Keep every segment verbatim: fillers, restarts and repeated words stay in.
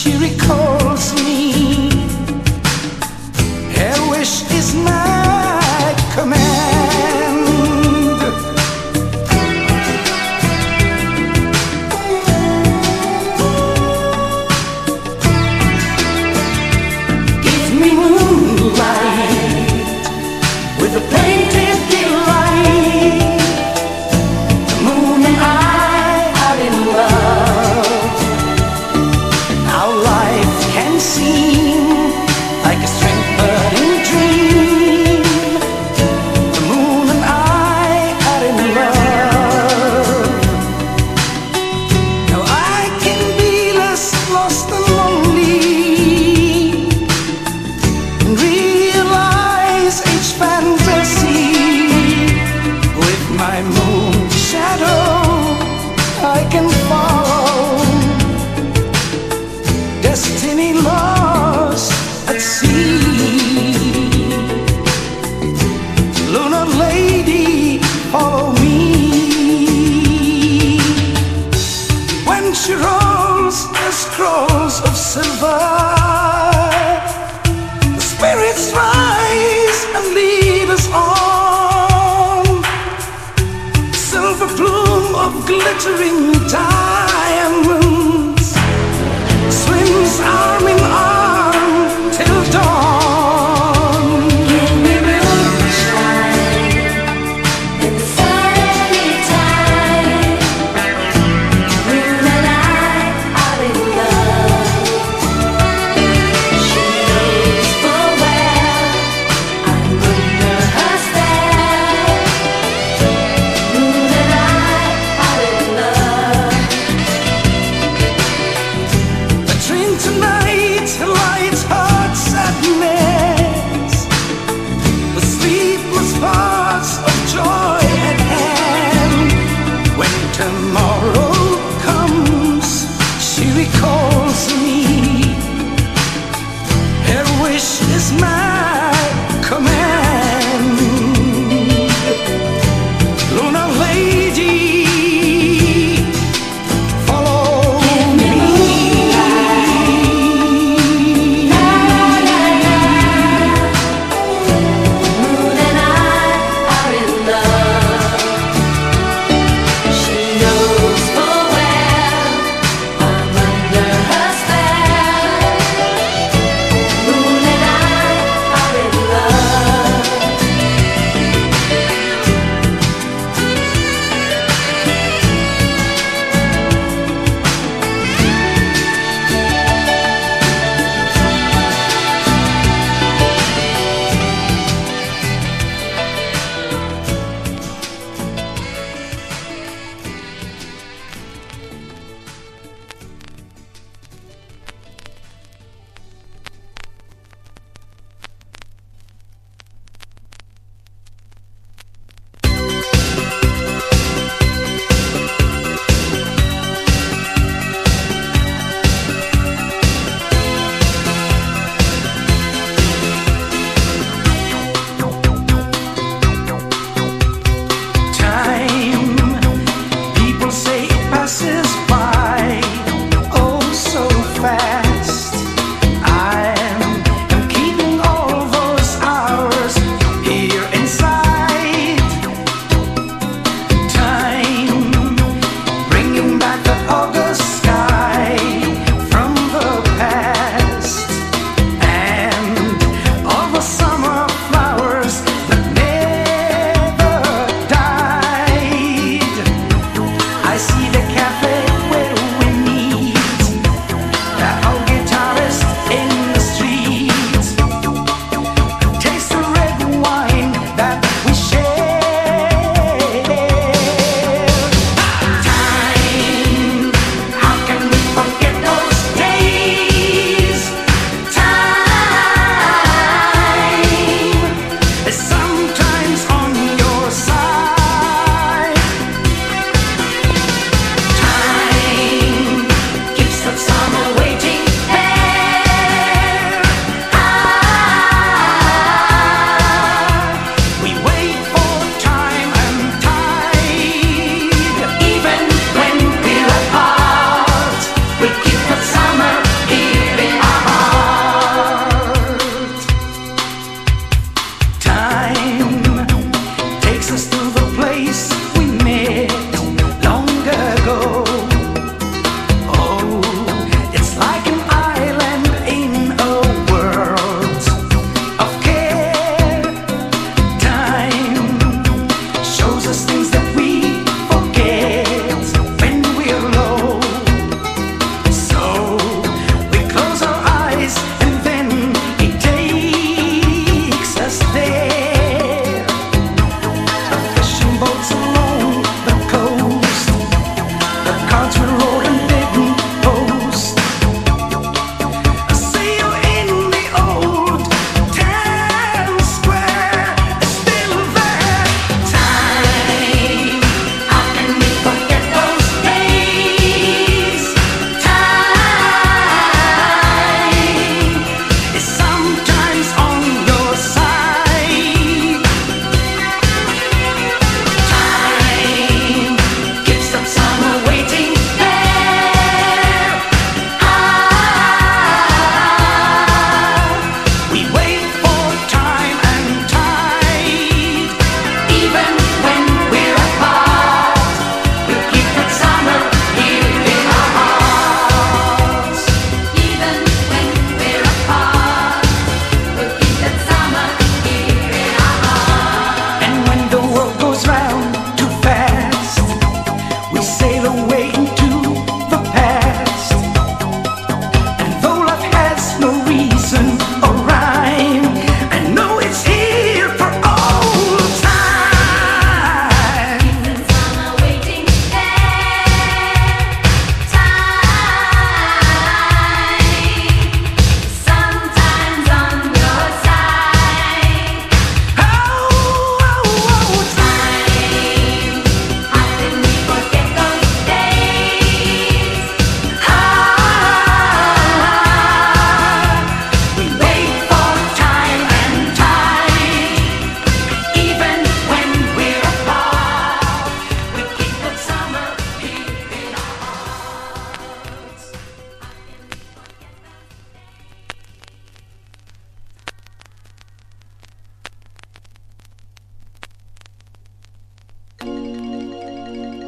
she recalls me. Her wish is my command. Give me moonlight with a painted delight. The moon and I are in love. Our life can seem like a strange budding dream. The moon and I are in love. Now I can be less lost and lonely and realize each fantasy. With my moon shadow I can follow destiny lost at sea. Lunar lady, follow me. When she rolls the scrolls of silver, the spirits rise and lead us on. Silver plume of glittering diamonds swims arm in arm till dawn. Give me moonshine in the sunny time. Moon and I are in love. She knows full well I'm under her spell. Moon and I are in love. A dream tonight lights heart sadness, the sleepless thoughts of joy at hand. When tomorrow comes, she recalls me. Her wish is my command. Lunar lady, follow Give me me.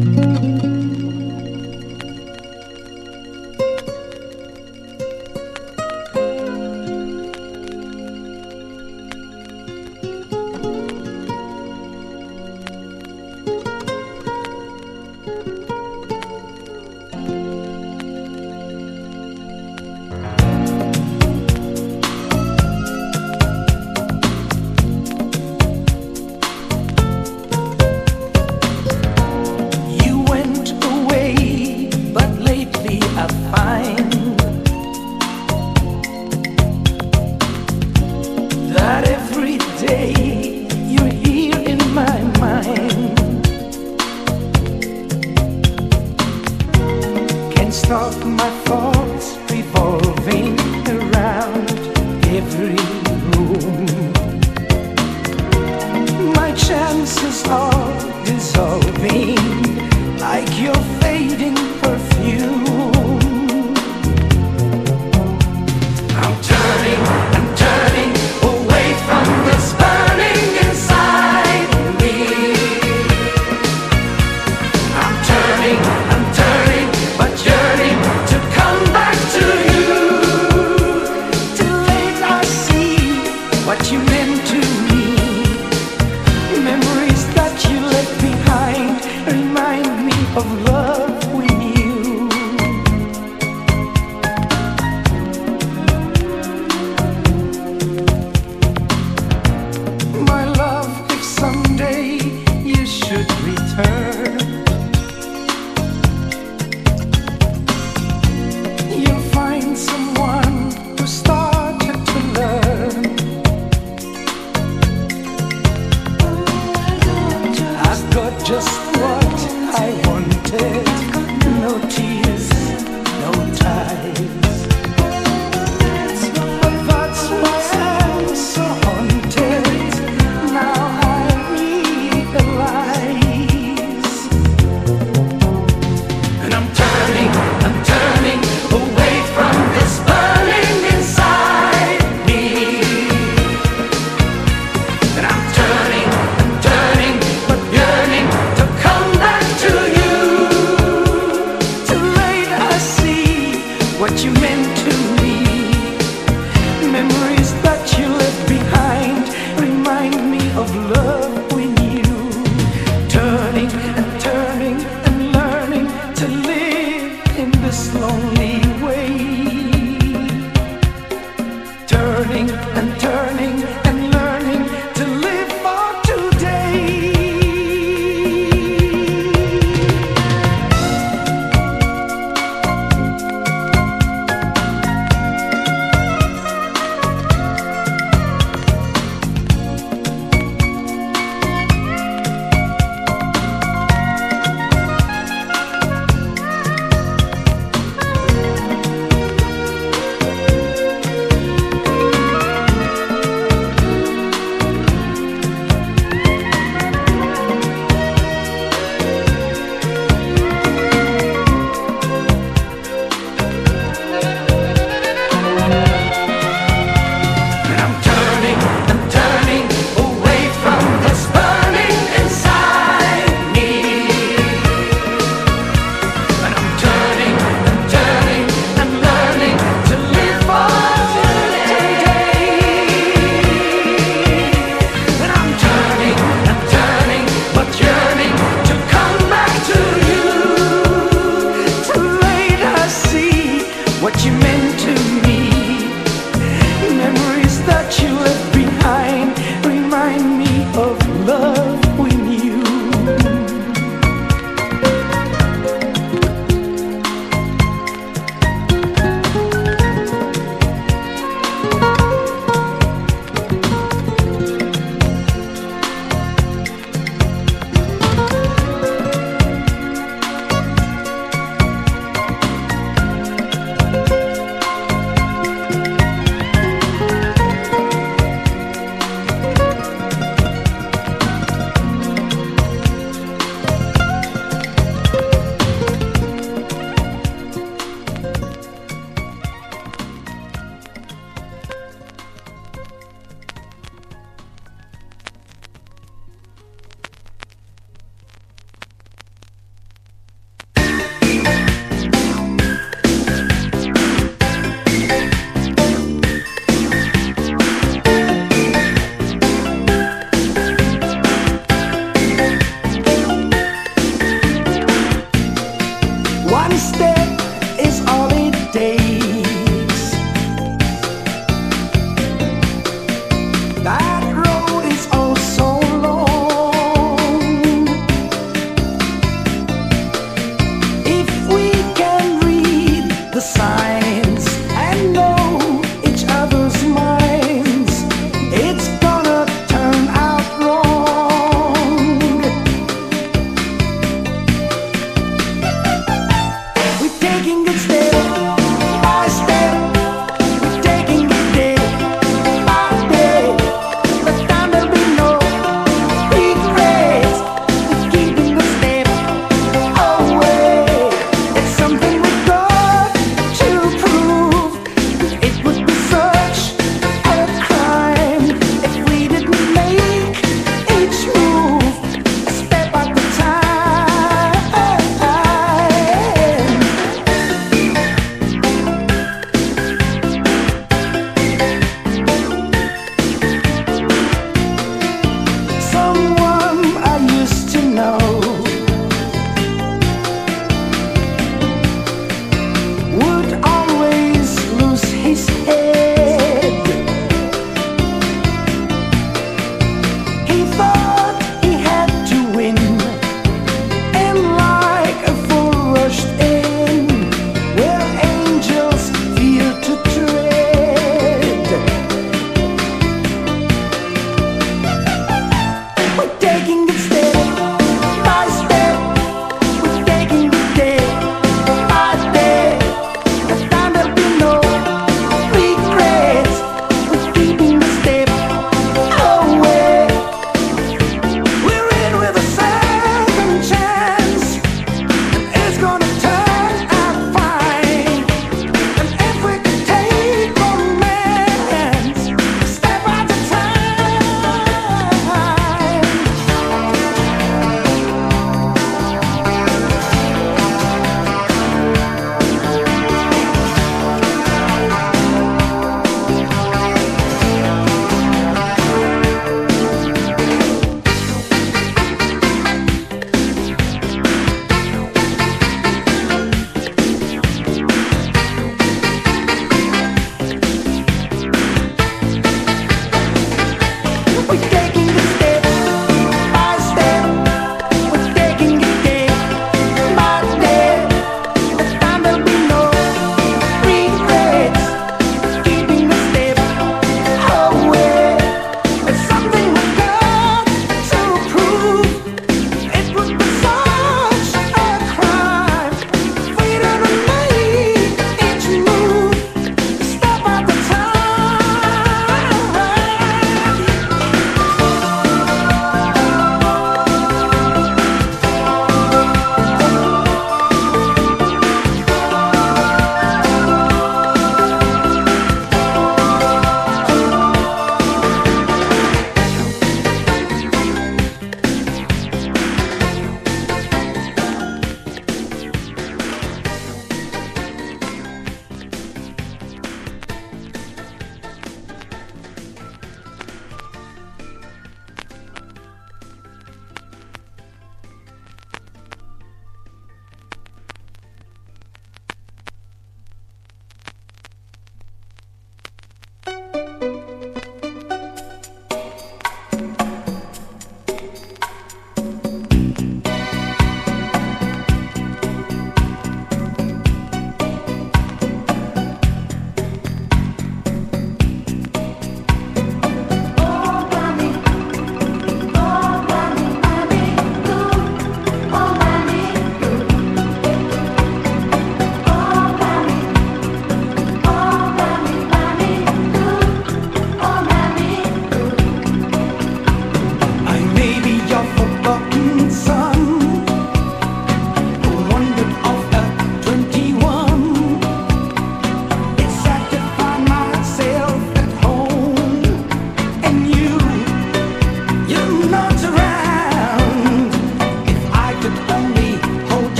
You went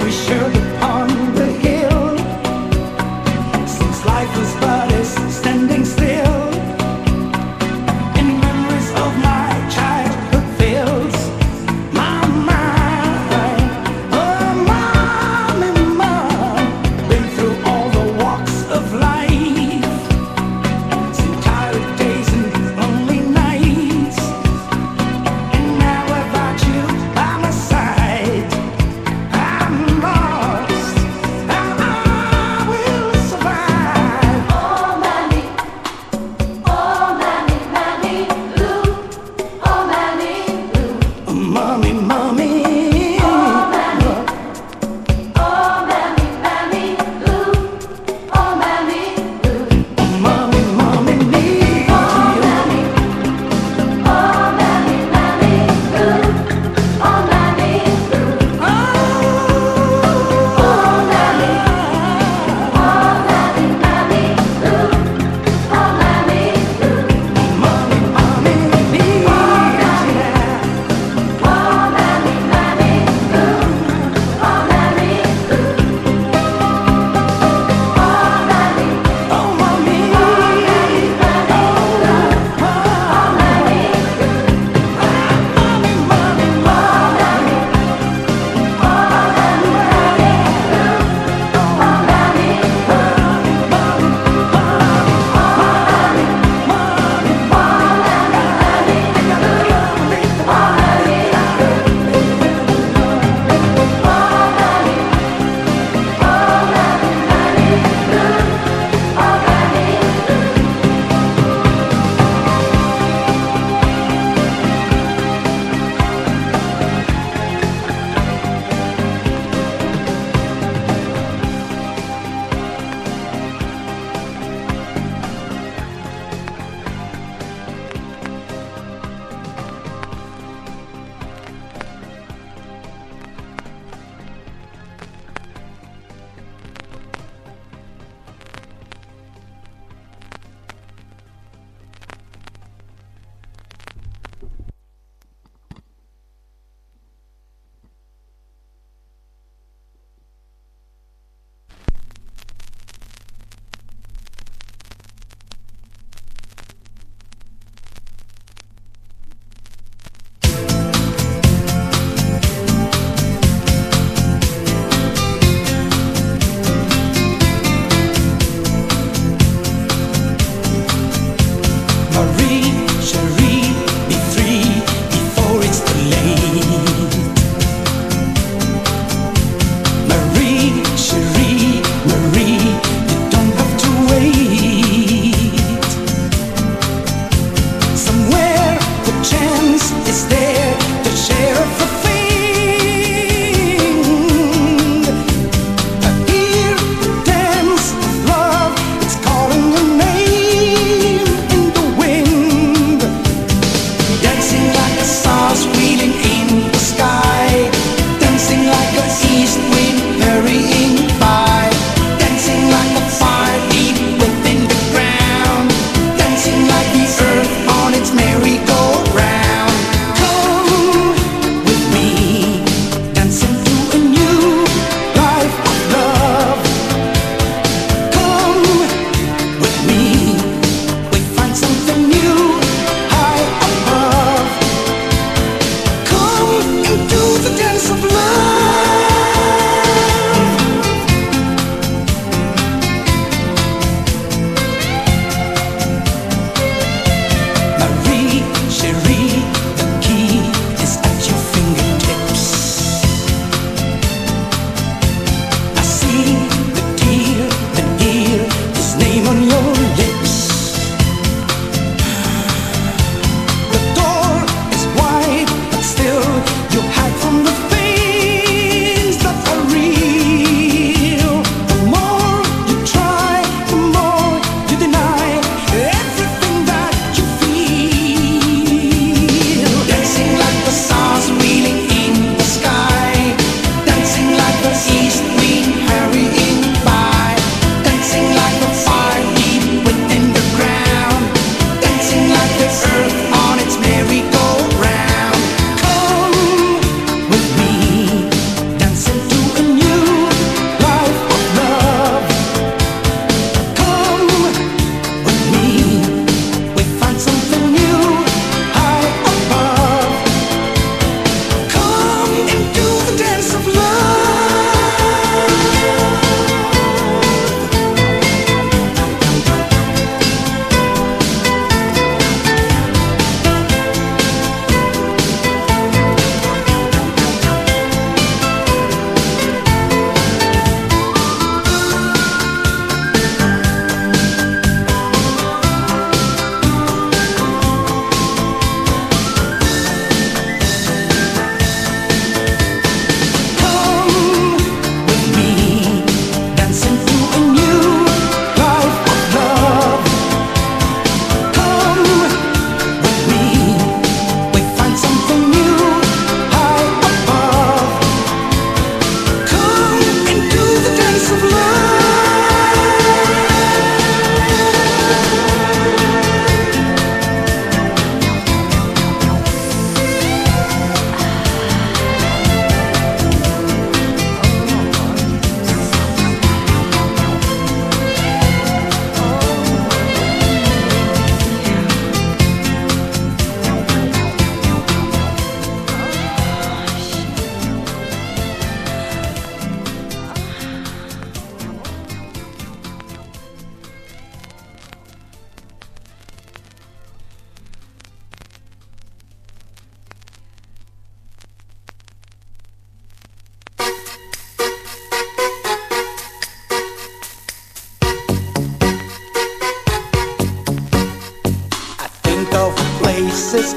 we shared upon the hill. Since life was but is standing still, in memories of my childhood fills my mind. Oh, mommy, mom, been through all the walks of life, some tired days and lonely nights, and now without you by my side, I'm lost.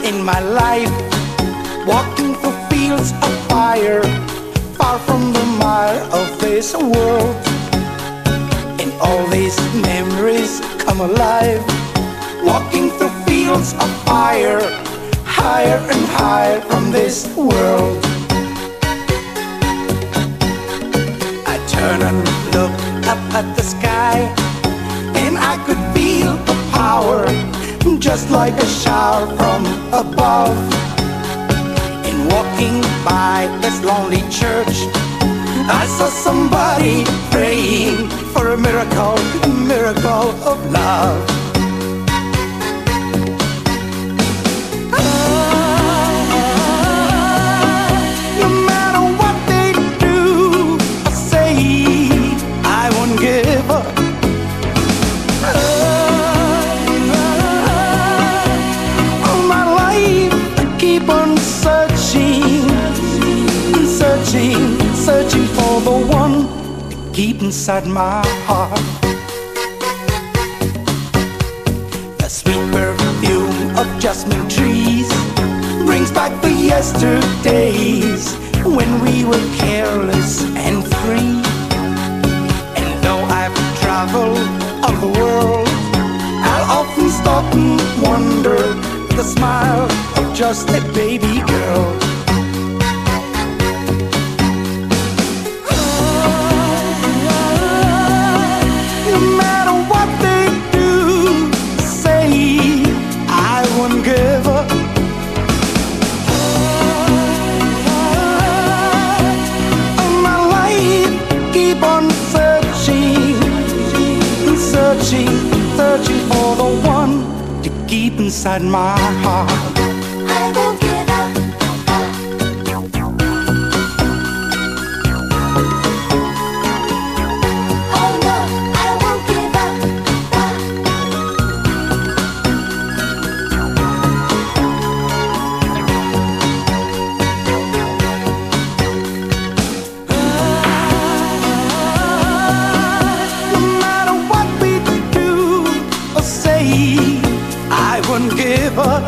in my life, walking through fields of fire, far from the mire of this world. And all these memories come alive, walking through fields of fire, higher and higher from this world. I turn and look up at the sky, and I could feel the power, just like a shower from above. In walking by this lonely church, I saw somebody praying for a miracle, a miracle of love. No matter what they do or say, I won't give up. Keep on searching, searching, searching for the one to keep inside my heart. The sweet perfume of jasmine trees brings back the yesterdays when we were careless and free. And though I've traveled all the world, I'll often stop and wonder the smile of just a baby girl. No matter what they do, say, I won't give up. All my life, keep on searching, searching, searching for the one to keep inside my heart. I won't give up. Oh no, I won't give up. No matter what we do or say, I won't give up.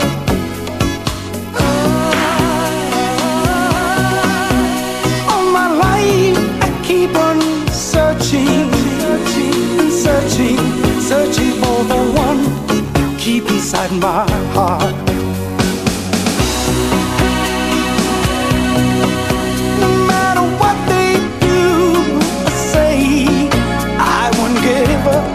All my life I keep on searching, searching, searching, searching for the one to keep inside my heart. No matter what they do or say, I won't give up.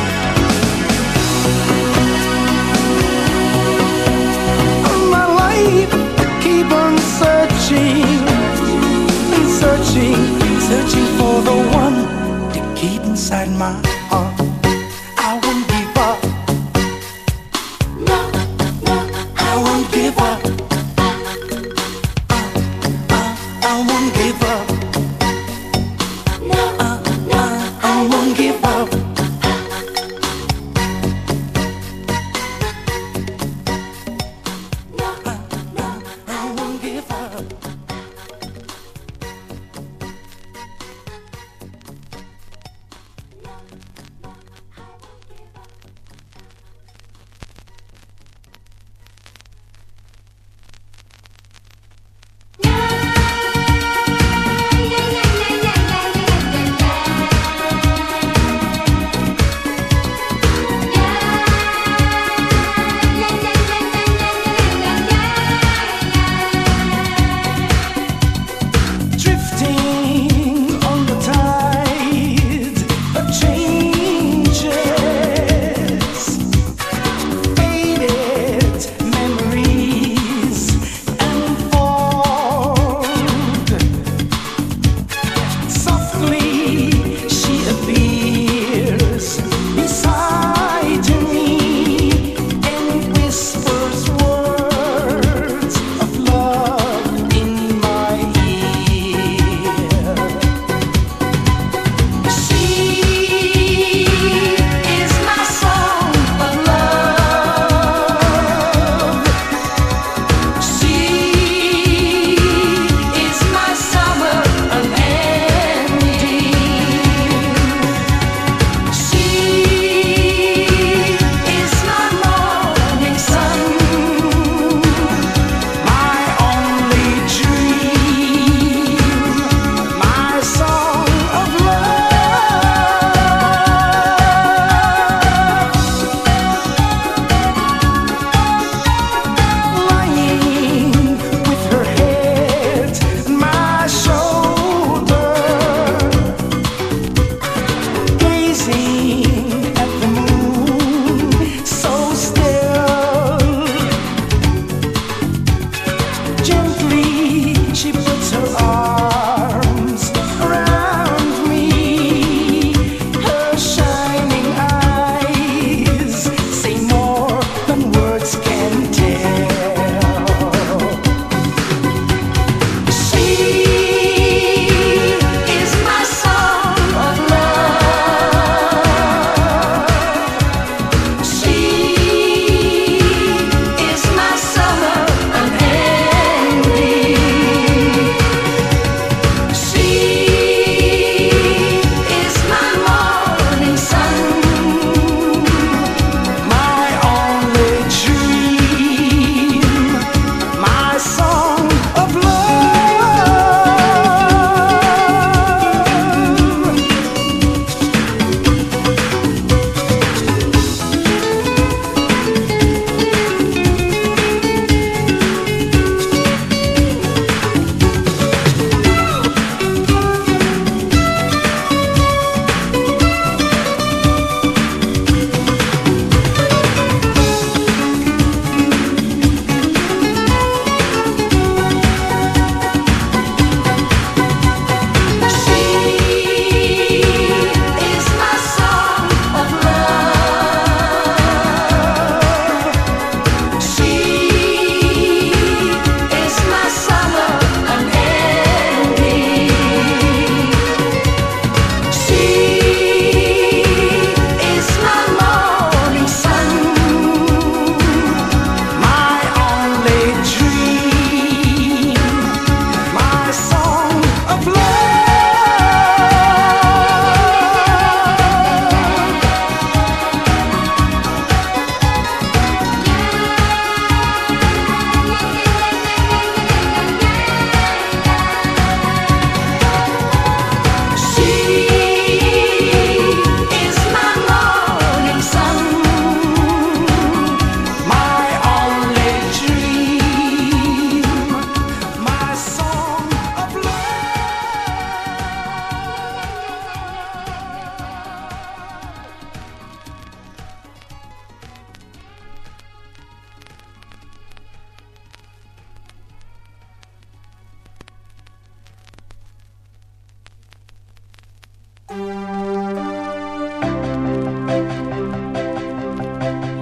Keep on searching, searching, searching for the one to keep inside my heart. I won't give up. No, no, I won't give up. Uh, uh, I won't give up. no, Uh, no, uh, I won't give up. no, no. I won't give up.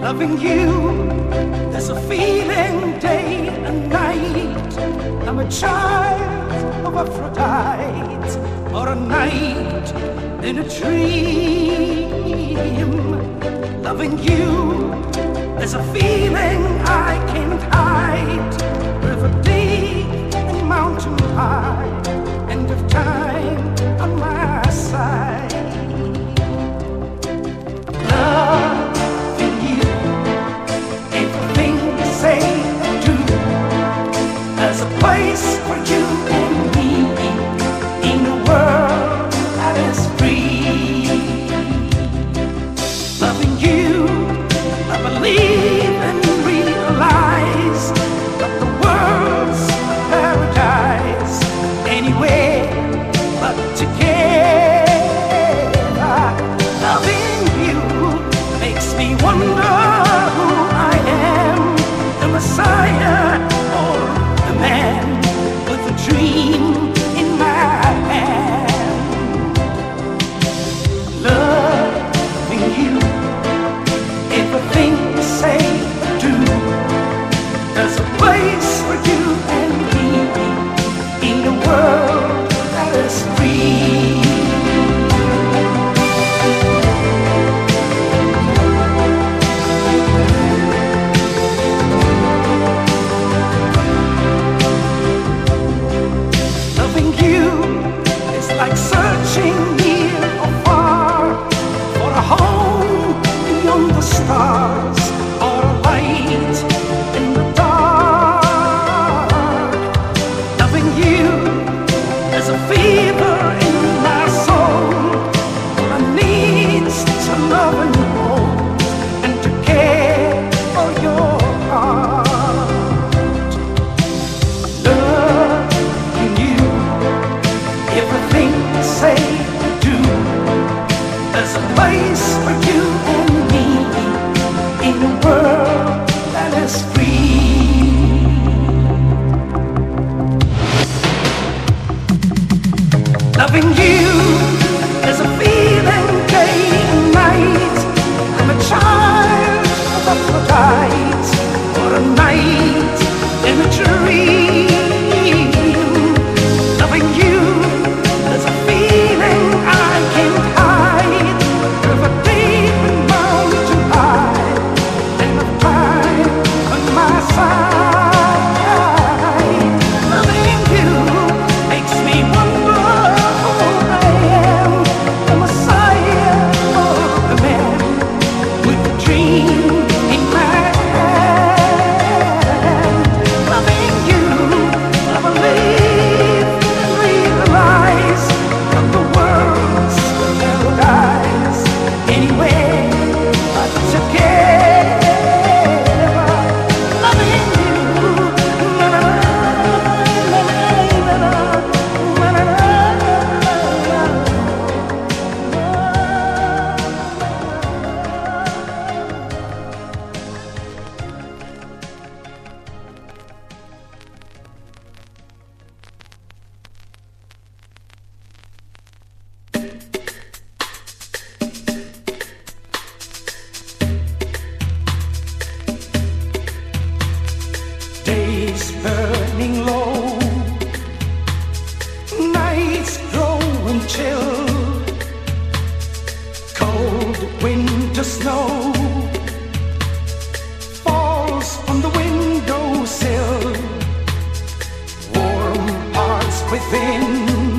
Loving you, there's a feeling day and night. I'm a child of Aphrodite, or a night in a dream. Loving you, there's a feeling I can't hide. River deep and mountain high, end of time on my side. Loving you, everything you say and do. There's a place for you and me in a world that is free. Loving you, I believe and realize that the world's a paradise anywhere but together. Loving you makes me wonder who I am, the Messiah or the man with a dream in my hand. Loving you, everything you say or do. There's a place for you and me in a world that is free. Loving you is like searching near or far for a home beyond the stars, or a light in the dark. Loving you, there's a fever in my soul. All I need's to love and hold and to care for your heart. Loving you, everything you say and do. There's a place for you and me in a world that is free. Loving you, there's a feeling day and night. I'm a child of Aphrodite, or a night in a dream. Loving you, there's a feeling I can't hide. River deep and mountain high, and of time on my side. Loving you makes me wonder who I am, the Messiah or the man with a dream in my hand. Loving you, I believe and realize that the world's a paradise anywhere but together. Loving you, na na na na na na Days burning low, nights growing chill, cold winter snow falls on the windowsill, warm hearts within,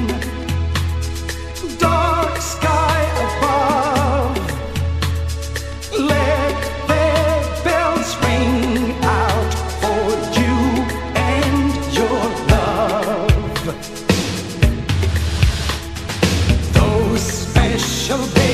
dark sky above. Let their bells ring out for you and your love. Those special days